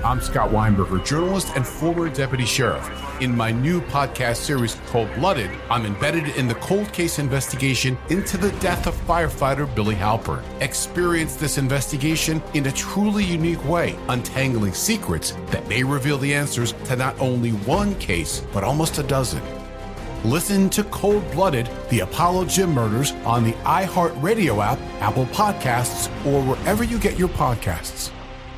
I'm Scott Weinberger, journalist and former deputy sheriff. In my new podcast series, Cold-Blooded, I'm embedded in the cold case investigation into the death of firefighter Billy Halpern. Experience this investigation in a truly unique way, untangling secrets that may reveal the answers to not only one case, but almost a dozen. Listen to Cold-Blooded, the Apollo Gym Murders on the iHeartRadio app, Apple Podcasts, or wherever you get your podcasts.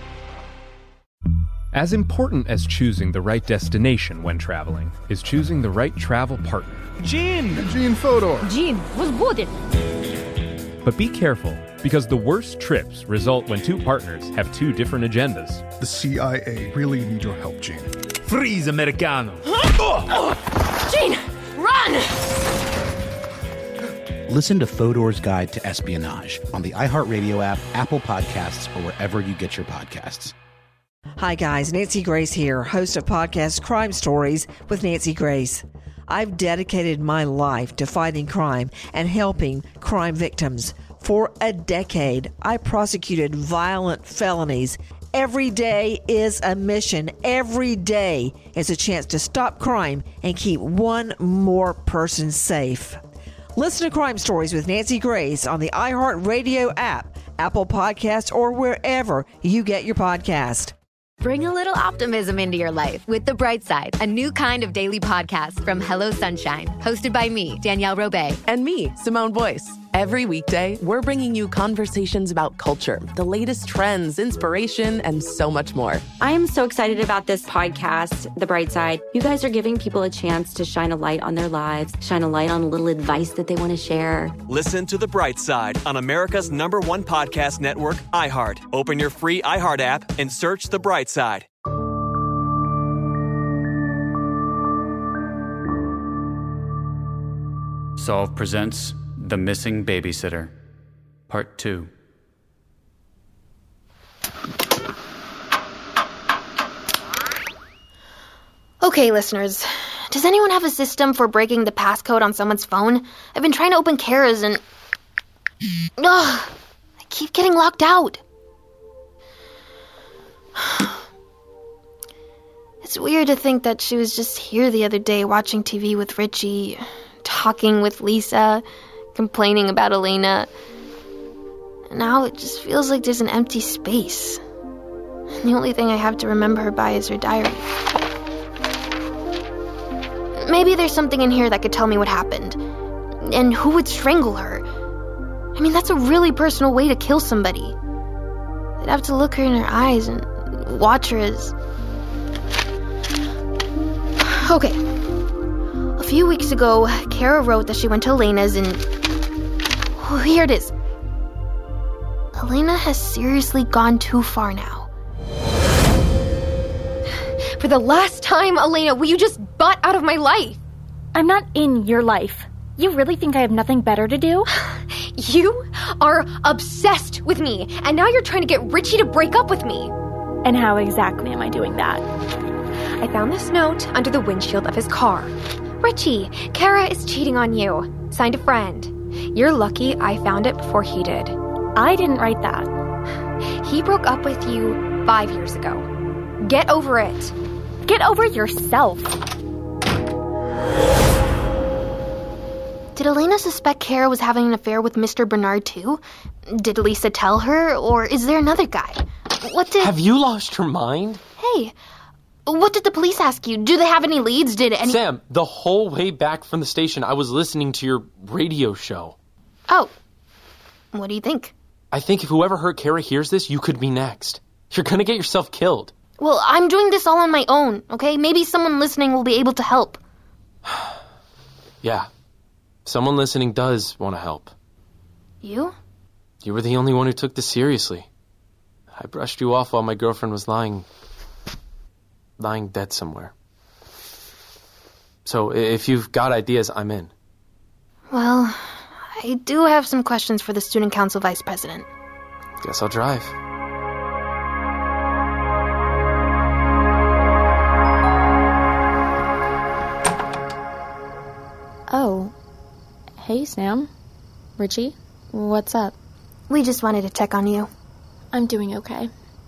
As important as choosing the right destination when traveling is choosing the right travel partner. Gene Fodor. Gene, was good. But be careful, because the worst trips result when two partners have two different agendas. The CIA really need your help, Gene. Freeze, Americano. Gene, run! Listen to Fodor's Guide to Espionage on the iHeartRadio app, Apple Podcasts, or wherever you get your podcasts. Hi guys, Nancy Grace here, host of podcast Crime Stories with Nancy Grace. I've dedicated my life to fighting crime and helping crime victims. For a decade, I prosecuted violent felonies. Every day is a mission. Every day is a chance to stop crime and keep one more person safe. Listen to Crime Stories with Nancy Grace on the iHeartRadio app, Apple Podcasts, or wherever you get your podcast. Bring a little optimism into your life with The Bright Side, a new kind of daily podcast from Hello Sunshine, hosted by me, Danielle Robay. And me, Simone Boyce. Every weekday, we're bringing you conversations about culture, the latest trends, inspiration, and so much more. I am so excited about this podcast, The Bright Side. You guys are giving people a chance to shine a light on their lives, shine a light on a little advice that they want to share. Listen to The Bright Side on America's #1 podcast network, iHeart. Open your free iHeart app and search The Bright Side. Solve presents The Missing Babysitter, Part 2. Okay, listeners. Does anyone have a system for breaking the passcode on someone's phone? I've been trying to open Kara's and... I keep getting locked out. It's weird to think that she was just here the other day watching TV with Richie, talking with Lisa, complaining about Elena. Now it just feels like there's an empty space. And the only thing I have to remember her by is her diary. Maybe there's something in here that could tell me what happened. And who would strangle her. I mean, that's a really personal way to kill somebody. I'd have to look her in her eyes and watch her as... Okay. A few weeks ago, Kara wrote that she went to Elena's and... Oh, here it is. Elena has seriously gone too far now. For the last time, Elena, will you just butt out of my life? I'm not in your life. You really think I have nothing better to do? You are obsessed with me, and now you're trying to get Richie to break up with me. And how exactly am I doing that? I found this note under the windshield of his car. Richie, Kara is cheating on you. Signed a friend. You're lucky I found it before he did. I didn't write that. He broke up with you 5 years ago. Get over it. Get over yourself. Did Elena suspect Kara was having an affair with Mr. Bernard too? Did Lisa tell her, or is there another guy? Have you lost your mind? Hey, what did the police ask you? Do they have any leads? Sam, the whole way back from the station, I was listening to your radio show. Oh, what do you think? I think if whoever hurt Kara hears this, you could be next. You're gonna get yourself killed. Well, I'm doing this all on my own, okay? Maybe someone listening will be able to help. Yeah. Someone listening does want to help. You? You were the only one who took this seriously. I brushed you off while my girlfriend was lying dead somewhere. So if you've got ideas, I'm in. Well, I do have some questions for the student council vice president. Guess I'll drive. Oh. Hey, Sam. Richie, what's up? We just wanted to check on you. I'm doing okay.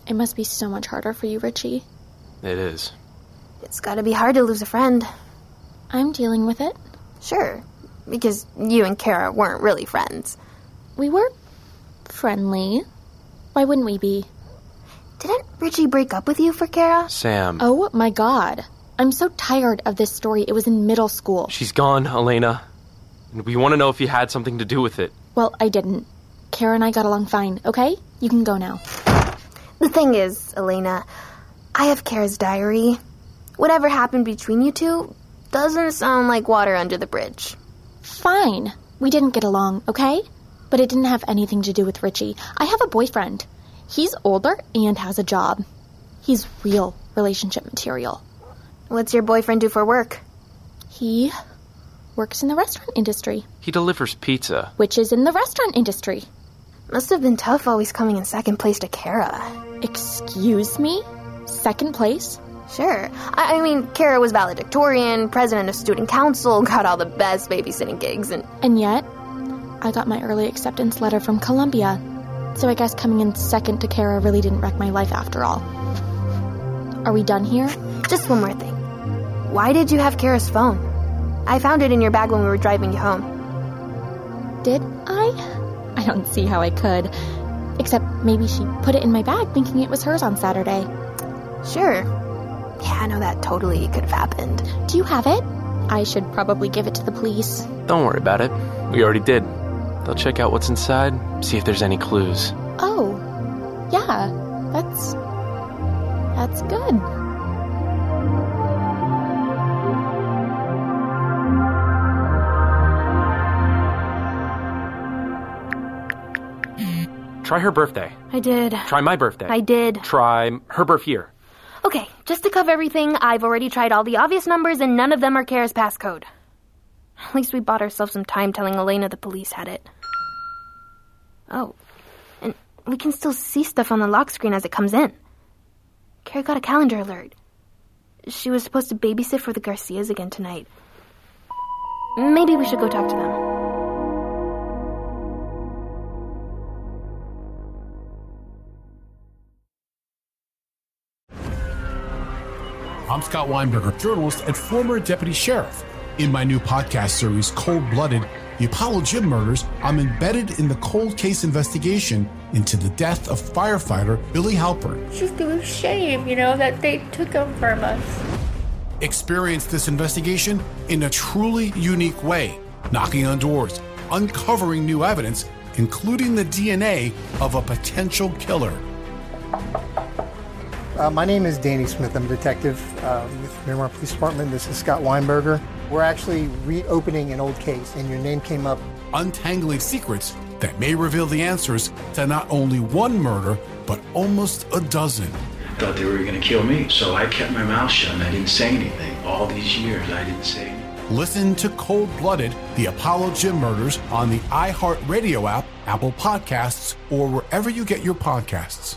It must be so much harder for you, Richie. It is. It's gotta be hard to lose a friend. I'm dealing with it. Sure, because you and Kara weren't really friends. We were friendly. Why wouldn't we be? Didn't Richie break up with you for Kara? Sam. Oh my god. I'm so tired of this story. It was in middle school. She's gone, Elena. And we want to know if you had something to do with it. Well, I didn't. Kara and I got along fine, okay? You can go now. The thing is, Elena, I have Kara's diary. Whatever happened between you two doesn't sound like water under the bridge. Fine. We didn't get along, okay? But it didn't have anything to do with Richie. I have a boyfriend. He's older and has a job. He's real relationship material. What's your boyfriend do for work? He works in the restaurant industry. He delivers pizza. Which is in the restaurant industry. Must have been tough always coming in second place to Kara. Excuse me? Second place? Sure. I mean, Kara was valedictorian, president of student council, got all the best babysitting gigs, And yet, I got my early acceptance letter from Columbia. So I guess coming in second to Kara really didn't wreck my life after all. Are we done here? Just one more thing. Why did you have Kara's phone? I found it in your bag when we were driving you home. Did I? I don't see how I could. Except maybe she put it in my bag thinking it was hers on Saturday. Sure. Yeah, I know that totally could have happened. Do you have it? I should probably give it to the police. Don't worry about it. We already did. They'll check out what's inside, see if there's any clues. Oh. Yeah. That's good. Try her birthday. I did. Try my birthday. I did. Try her birth year. Okay, just to cover everything, I've already tried all the obvious numbers and none of them are Kara's passcode. At least we bought ourselves some time telling Elena the police had it. Oh, and we can still see stuff on the lock screen as it comes in. Kara got a calendar alert. She was supposed to babysit for the Garcias again tonight. Maybe we should go talk to them. I'm Scott Weinberger, journalist and former deputy sheriff. In my new podcast series, Cold Blooded, The Apollo Gym Murders, I'm embedded in the cold case investigation into the death of firefighter Billy Halpern. It's just a shame, that they took him from us. Experience this investigation in a truly unique way, knocking on doors, uncovering new evidence, including the DNA of a potential killer. My name is Danny Smith. I'm a detective with Miramar Police Department. This is Scott Weinberger. We're actually reopening an old case, and your name came up. Untangling secrets that may reveal the answers to not only one murder, but almost a dozen. I thought they were going to kill me, so I kept my mouth shut and I didn't say anything. All these years, I didn't say anything. Listen to Cold Blooded, The Apollo Gym Murders on the iHeartRadio app, Apple Podcasts, or wherever you get your podcasts.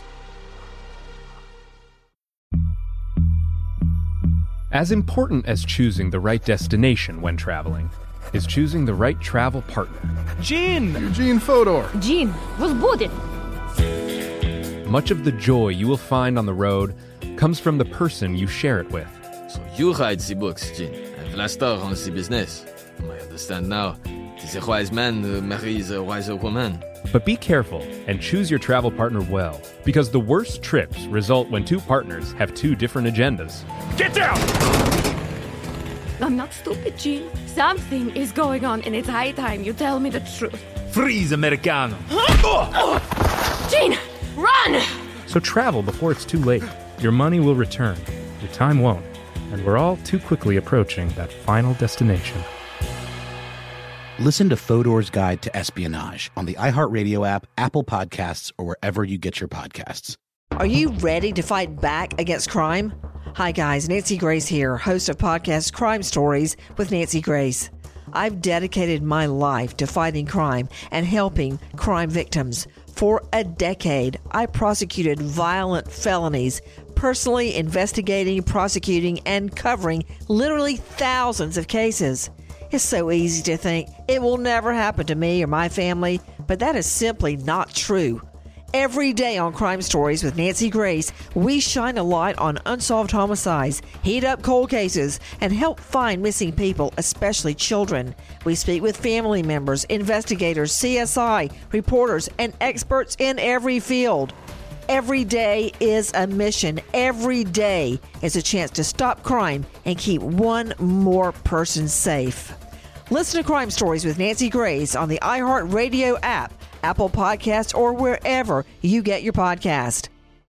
As important as choosing the right destination when traveling is choosing the right travel partner. Eugene Fodor. Gene, возбудит. Much of the joy you will find on the road comes from the person you share it with. So you write the books, Gene, and Vlastar runs the business. I understand now. It is a wise man who marries a wiser woman. But be careful and choose your travel partner well, because the worst trips result when two partners have two different agendas. Get down! I'm not stupid, Gene. Something is going on, and it's high time you tell me the truth. Freeze, Americano. Gene, run! So travel before it's too late. Your money will return, your time won't, and we're all too quickly approaching that final destination. Listen to Fodor's Guide to Espionage on the iHeartRadio app, Apple Podcasts, or wherever you get your podcasts. Are you ready to fight back against crime? Hi guys, Nancy Grace here, host of podcast Crime Stories with Nancy Grace. I've dedicated my life to fighting crime and helping crime victims. For a decade, I prosecuted violent felonies, personally investigating, prosecuting, and covering literally thousands of cases. It's so easy to think it will never happen to me or my family, but that is simply not true. Every day on Crime Stories with Nancy Grace, we shine a light on unsolved homicides, heat up cold cases, and help find missing people, especially children. We speak with family members, investigators, CSI, reporters, and experts in every field. Every day is a mission. Every day is a chance to stop crime and keep one more person safe. Listen to Crime Stories with Nancy Grace on the iHeartRadio app, Apple Podcasts, or wherever you get your podcast.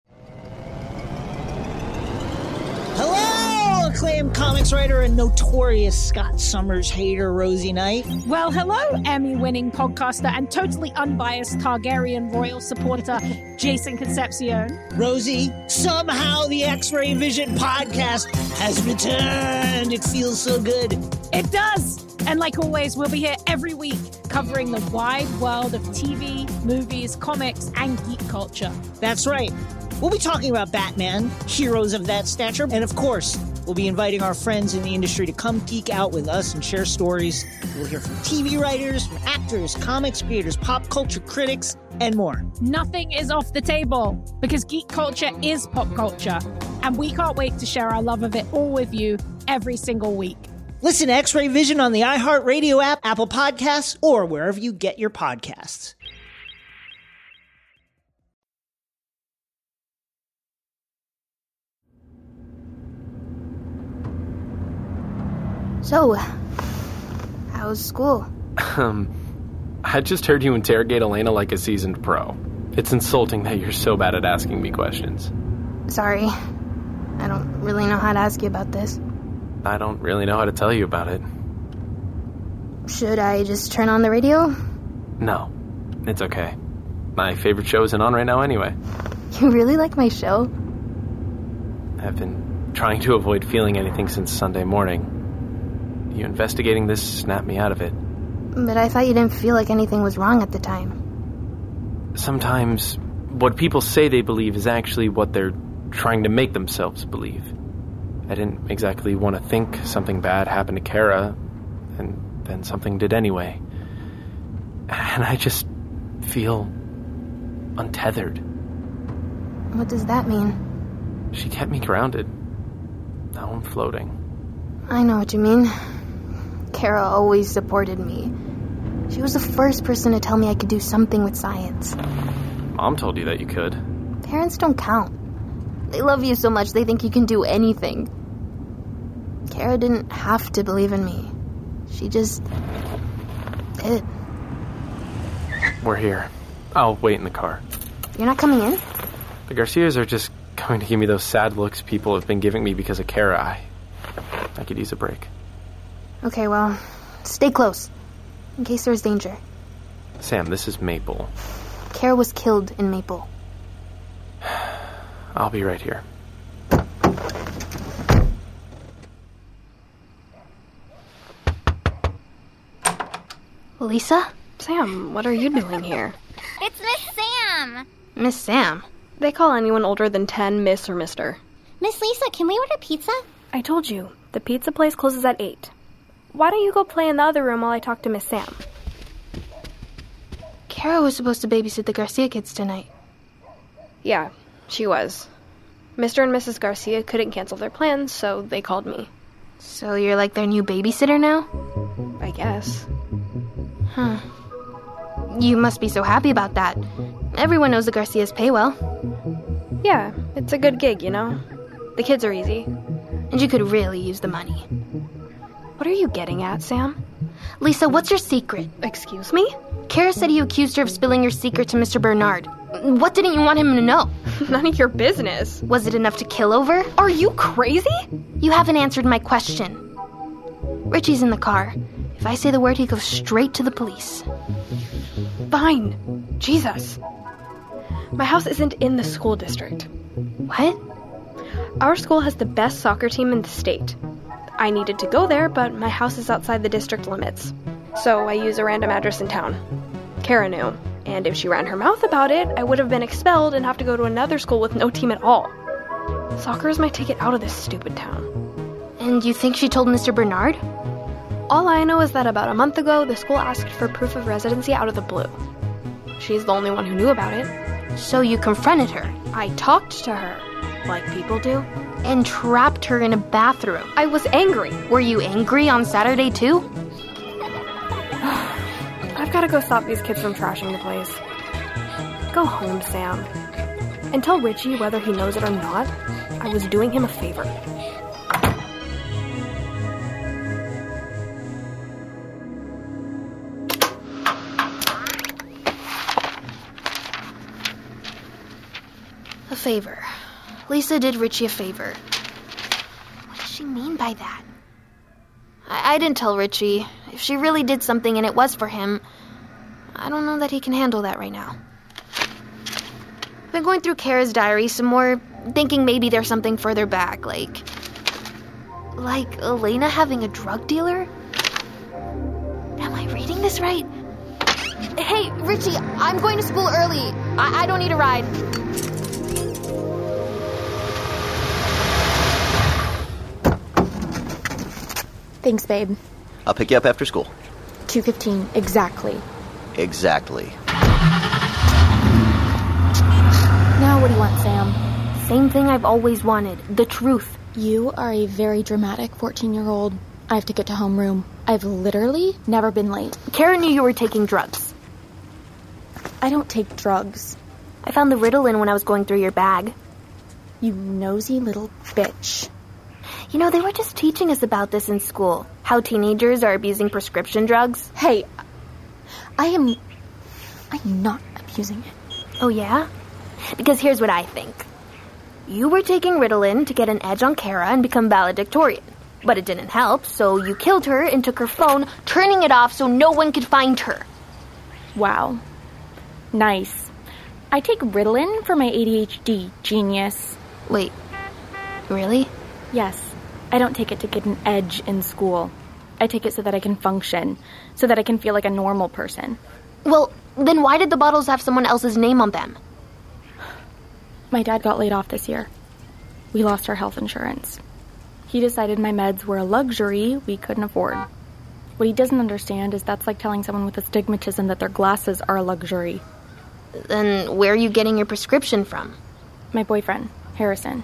Hello, acclaimed comics writer and notorious Scott Summers hater, Rosie Knight. Well, hello, Emmy-winning podcaster and totally unbiased Targaryen royal supporter, Jason Concepcion. Rosie, somehow the X-Ray Vision podcast has returned. It feels so good. It does. And like always, we'll be here every week covering the wide world of TV, movies, comics, and geek culture. That's right. We'll be talking about Batman, heroes of that stature, and of course, we'll be inviting our friends in the industry to come geek out with us and share stories. We'll hear from TV writers, from actors, comics creators, pop culture critics, and more. Nothing is off the table because geek culture is pop culture, and we can't wait to share our love of it all with you every single week. Listen to X-Ray Vision on the iHeartRadio app, Apple Podcasts, or wherever you get your podcasts. So, how's school? I just heard you interrogate Elena like a seasoned pro. It's insulting that you're so bad at asking me questions. Sorry. I don't really know how to ask you about this. I don't really know how to tell you about it. Should I just turn on the radio? No, it's okay. My favorite show isn't on right now anyway. You really like my show? I've been trying to avoid feeling anything since Sunday morning. You investigating this snapped me out of it. But I thought you didn't feel like anything was wrong at the time. Sometimes what people say they believe is actually what they're trying to make themselves believe. I didn't exactly want to think something bad happened to Kara, and then something did anyway. And I just feel untethered. What does that mean? She kept me grounded. Now I'm floating. I know what you mean. Kara always supported me. She was the first person to tell me I could do something with science. Mom told you that you could. Parents don't count. They love you so much they think you can do anything. Kara didn't have to believe in me. She just did. We're here. I'll wait in the car. You're not coming in? The Garcias are just going to give me those sad looks people have been giving me because of Kara. I could use a break. Okay, well, stay close, in case there's danger. Sam, this is Maple. Kara was killed in Maple. I'll be right here. Lisa? Sam, what are you doing here? It's Miss Sam! Miss Sam? They call anyone older than 10 Miss or Mister. Miss Lisa, can we order pizza? I told you, the pizza place closes at 8. Why don't you go play in the other room while I talk to Miss Sam? Kara was supposed to babysit the Garcia kids tonight. Yeah, she was. Mr. and Mrs. Garcia couldn't cancel their plans, so they called me. So you're like their new babysitter now? I guess. Huh. You must be so happy about that. Everyone knows the Garcias pay well. Yeah, it's a good gig, you know? The kids are easy. And you could really use the money. What are you getting at, Sam? Lisa, what's your secret? Excuse me? Kara said you accused her of spilling your secret to Mr. Bernard. What didn't you want him to know? None of your business. Was it enough to kill over? Are you crazy? You haven't answered my question. Richie's in the car. If I say the word, he goes straight to the police. Fine. Jesus. My house isn't in the school district. What? Our school has the best soccer team in the state. I needed to go there, but my house is outside the district limits. So I use a random address in town. Kara knew, and if she ran her mouth about it, I would have been expelled and have to go to another school with no team at all. Soccer is my ticket out of this stupid town. And you think she told Mr. Bernard? All I know is that about a month ago, the school asked for proof of residency out of the blue. She's the only one who knew about it. So you confronted her. I talked to her, like people do. And trapped her in a bathroom. I was angry. Were you angry on Saturday too? I've got to go stop these kids from trashing the place. Go home, Sam. And tell Richie, whether he knows it or not, I was doing him a favor. A favor. Lisa did Richie a favor. What does she mean by that? I didn't tell Richie. If she really did something and it was for him, I don't know that he can handle that right now. I've been going through Kara's diary some more, thinking maybe there's something further back, like Elena having a drug dealer? Am I reading this right? Hey, Richie, I'm going to school early. I don't need a ride. Thanks, babe. I'll pick you up after school. 2:15, exactly. Exactly. Now what do you want, Sam? Same thing I've always wanted. The truth. You are a very dramatic 14-year-old. I have to get to homeroom. I've literally never been late. Kara knew you were taking drugs. I don't take drugs. I found the Ritalin when I was going through your bag. You nosy little bitch. You know, they were just teaching us about this in school. How teenagers are abusing prescription drugs. Hey, I'm not abusing it. Oh, yeah? Because here's what I think. You were taking Ritalin to get an edge on Kara and become valedictorian. But it didn't help, so you killed her and took her phone, turning it off so no one could find her. Wow. Nice. I take Ritalin for my ADHD, genius. Wait, really? Yes. I don't take it to get an edge in school. I take it so that I can function, so that I can feel like a normal person. Well, then why did the bottles have someone else's name on them? My dad got laid off this year. We lost our health insurance. He decided my meds were a luxury we couldn't afford. What he doesn't understand is that's like telling someone with astigmatism that their glasses are a luxury. Then where are you getting your prescription from? My boyfriend, Harrison.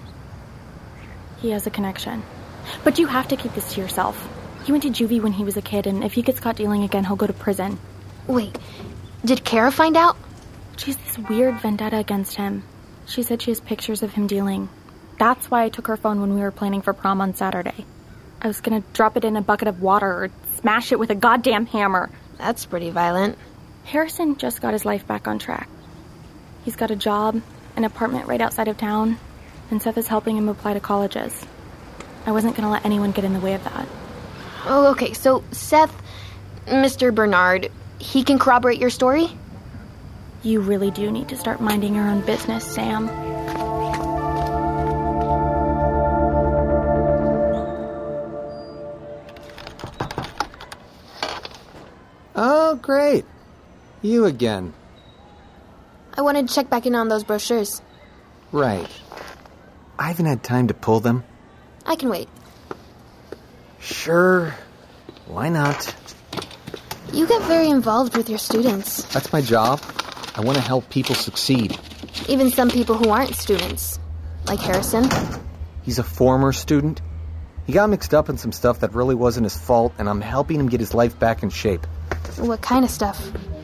He has a connection. But you have to keep this to yourself. He went to juvie when he was a kid, and if he gets caught dealing again, he'll go to prison. Wait, did Kara find out? She has this weird vendetta against him. She said she has pictures of him dealing. That's why I took her phone when we were planning for prom on Saturday. I was gonna drop it in a bucket of water or smash it with a goddamn hammer. That's pretty violent. Harrison just got his life back on track. He's got a job, an apartment right outside of town, and Seth is helping him apply to colleges. I wasn't gonna let anyone get in the way of that. Oh, okay, so Seth, Mr. Bernard, he can corroborate your story? You really do need to start minding your own business, Sam. Oh, great. You again. I wanted to check back in on those brochures. Right. I haven't had time to pull them. I can wait. Sure. Why not? You get very involved with your students. That's my job. I want to help people succeed. Even some people who aren't students. Like Harrison. He's a former student. He got mixed up in some stuff that really wasn't his fault, and I'm helping him get his life back in shape. What kind of stuff?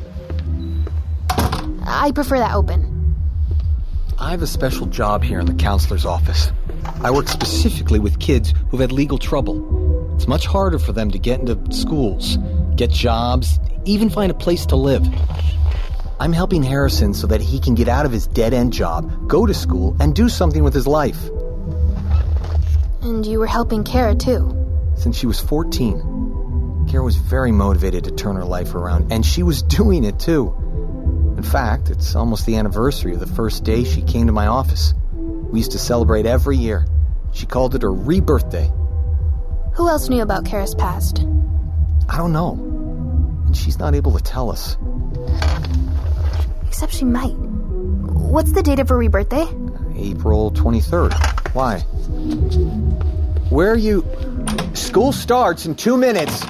I prefer that open. I have a special job here in the counselor's office. I work specifically with kids who've had legal trouble. It's much harder for them to get into schools, get jobs, even find a place to live. I'm helping Harrison so that he can get out of his dead-end job, go to school, and do something with his life. And you were helping Kara, too. Since she was 14. Kara was very motivated to turn her life around, and she was doing it, too. In fact, it's almost the anniversary of the first day she came to my office. We used to celebrate every year. She called it her rebirthday. Who else knew about Kara's past? I don't know. And she's not able to tell us. Except she might. What's the date of her rebirthday? April 23rd. Why? Where are you? School starts in 2 minutes.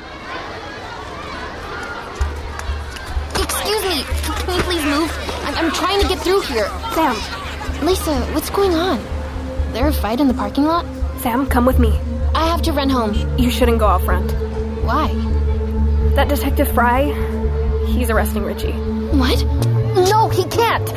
Excuse me. Can you please move? I'm trying to get through here. Sam. Lisa, what's going on? There a fight in the parking lot? Sam, come with me. I have to run home. You shouldn't go out front. Why? That Detective Fry, he's arresting Richie. What? No, he can't!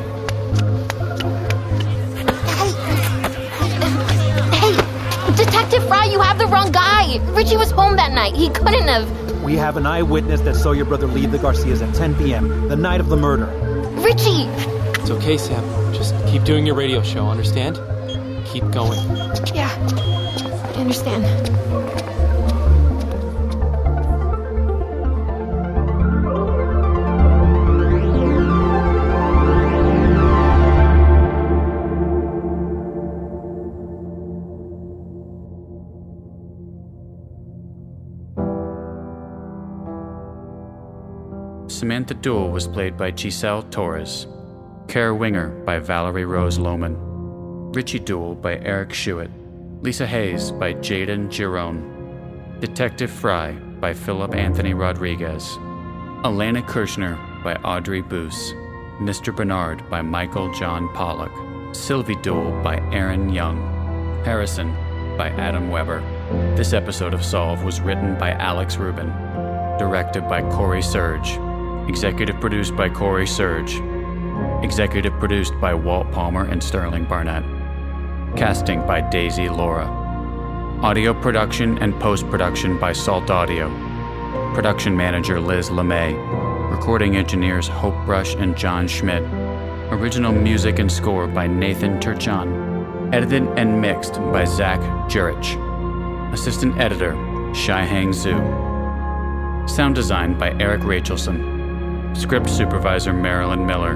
Hey, Detective Fry, you have the wrong guy! Richie was home that night. He couldn't have... We have an eyewitness that saw your brother leave the Garcias at 10 p.m., the night of the murder. Richie! It's okay, Sam. Just keep doing your radio show, understand? Keep going. Yeah, I understand. Samantha Duell was played by Giselle Torres, Kara Winger by Valerie Rose Lohman, Richie Duell by Eric Schuett, Lisa Hayes by Jaden Giron, Detective Fry by Philip Anthony Rodriguez, Alana Kirshner by Audrey Boos, Mr. Bernard by Michael John Pollock, Sylvie Duell by Aaron Young, Harrison by Adam Weber. This episode of Solve was written by Alex Rubin, directed by Corey Surge, executive produced by Corey Surge, executive produced by Walt Palmer and Sterling Barnett, casting by Daisy Laura, audio production and post-production by Salt Audio, production manager Liz LeMay, recording engineers Hope Brush and John Schmidt, original music and score by Nathan Turchan, edited and mixed by Zach Jurich, assistant editor Shai-Hang Zhu, sound design by Eric Rachelson, script supervisor Marilyn Miller.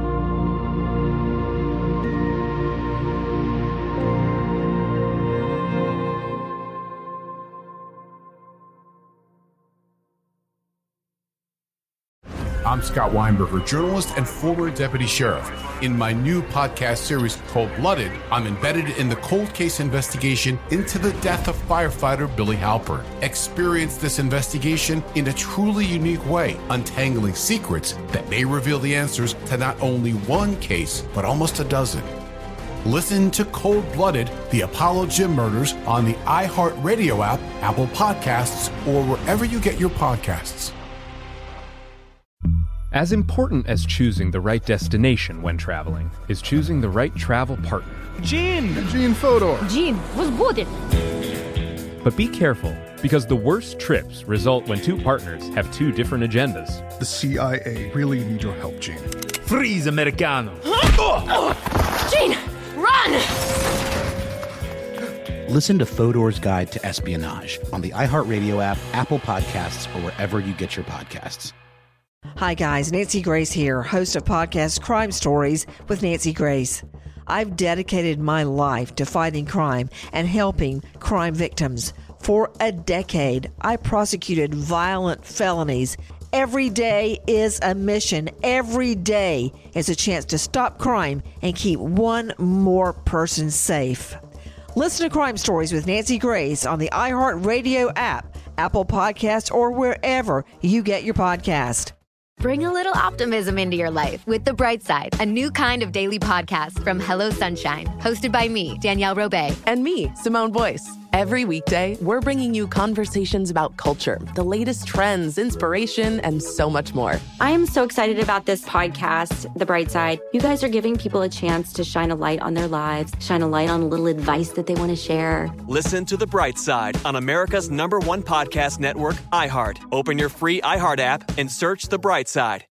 I'm Scott Weinberger, journalist and former deputy sheriff. In my new podcast series, Cold Blooded, I'm embedded in the cold case investigation into the death of firefighter Billy Halpern. Experience this investigation in a truly unique way, untangling secrets that may reveal the answers to not only one case, but almost a dozen. Listen to Cold Blooded, the Apollo Gym Murders on the iHeartRadio app, Apple Podcasts, or wherever you get your podcasts. As important as choosing the right destination when traveling is choosing the right travel partner. Eugene Fodor. Gene, was good. But be careful, because the worst trips result when two partners have two different agendas. The CIA really need your help, Gene. Freeze, Americano. Gene, run! Listen to Fodor's Guide to Espionage on the iHeartRadio app, Apple Podcasts, or wherever you get your podcasts. Hi guys, Nancy Grace here, host of podcast Crime Stories with Nancy Grace. I've dedicated my life to fighting crime and helping crime victims. For a decade, I prosecuted violent felonies. Every day is a mission. Every day is a chance to stop crime and keep one more person safe. Listen to Crime Stories with Nancy Grace on the iHeartRadio app, Apple Podcasts, or wherever you get your podcast. Bring a little optimism into your life with The Bright Side, a new kind of daily podcast from Hello Sunshine, hosted by me, Danielle Robay. And me, Simone Boyce. Every weekday, we're bringing you conversations about culture, the latest trends, inspiration, and so much more. I am so excited about this podcast, The Bright Side. You guys are giving people a chance to shine a light on their lives, shine a light on a little advice that they want to share. Listen to The Bright Side on America's #1 podcast network, iHeart. Open your free iHeart app and search The Bright Side.